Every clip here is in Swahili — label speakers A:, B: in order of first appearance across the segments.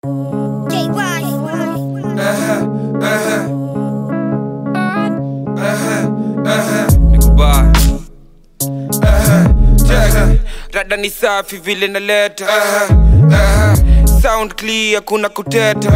A: Rada ni safi vile naleta sound clear kuna kuteta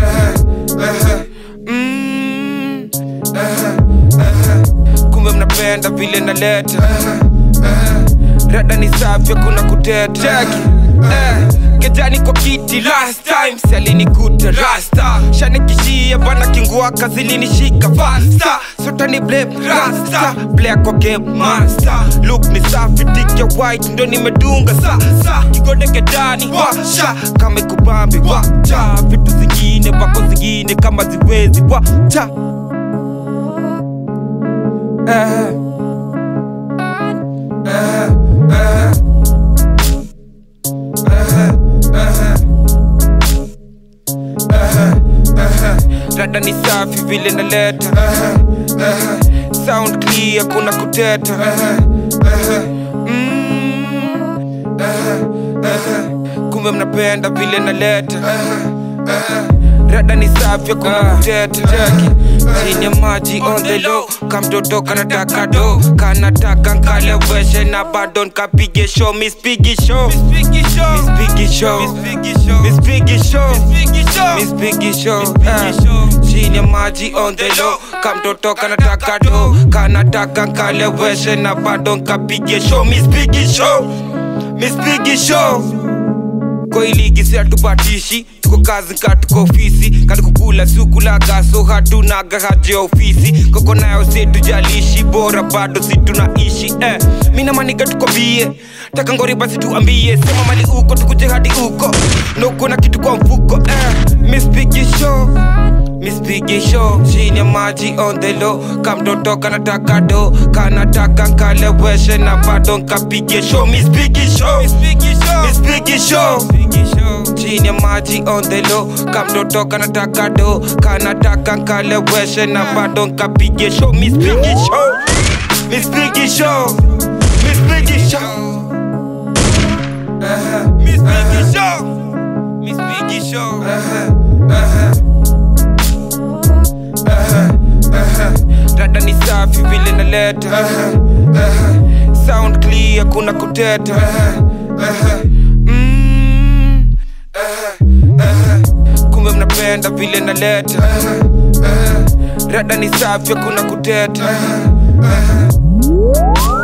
A: kumbe mnapenda vile naleta rada ni safi kuna kuteta check Kejani kwa kiti last time Sialini kuta rasta Shane kishia bana kingua kazili nishika fasta Sota ni blame rasta Black kwa game master Look ni safi tiki ya white ndo ni medunga sa Kigode kedani washa Kame kubambi wacha Vitu zingine wako zingine kama ziwezi wacha Rada ni safi vile naleta sound clear kuna kuteta kumbe mnapenda vile naleta rada ni safi kuna kuteta chini ya maji on the low kamtoto kanataka do kanataka nkaleweshe na bado nkapige show Miss Piggy Show chini ya maji on the low kamtoto kanataka do kanataka nkaleweshe na bado nkapige show Miss Piggy Show kwa iligi si hatupatishi tuko kazi katuko ofisi kati kukula sukula gaso hatunaga haje ofisi koko nayo setu jalishi bora bado si tunaishi mina maniga tuko bie taka ngori basi tuambie sema mali uko tukuje hadi uko noko na kitu kwa mfuko Miss Piggy Show chini ya maji on the low kamtoto kanataka do kanataka nkaleweshe na bado nkapige show Miss Piggy Show chini ya maji on the low kamtoto kanataka do kanataka nkaleweshe na bado nkapige show Miss Piggy Show Rada ni safi vile naleta sound clear kuna kuteta kumbe mnapenda vile naleta rada ni safi kuna kuteta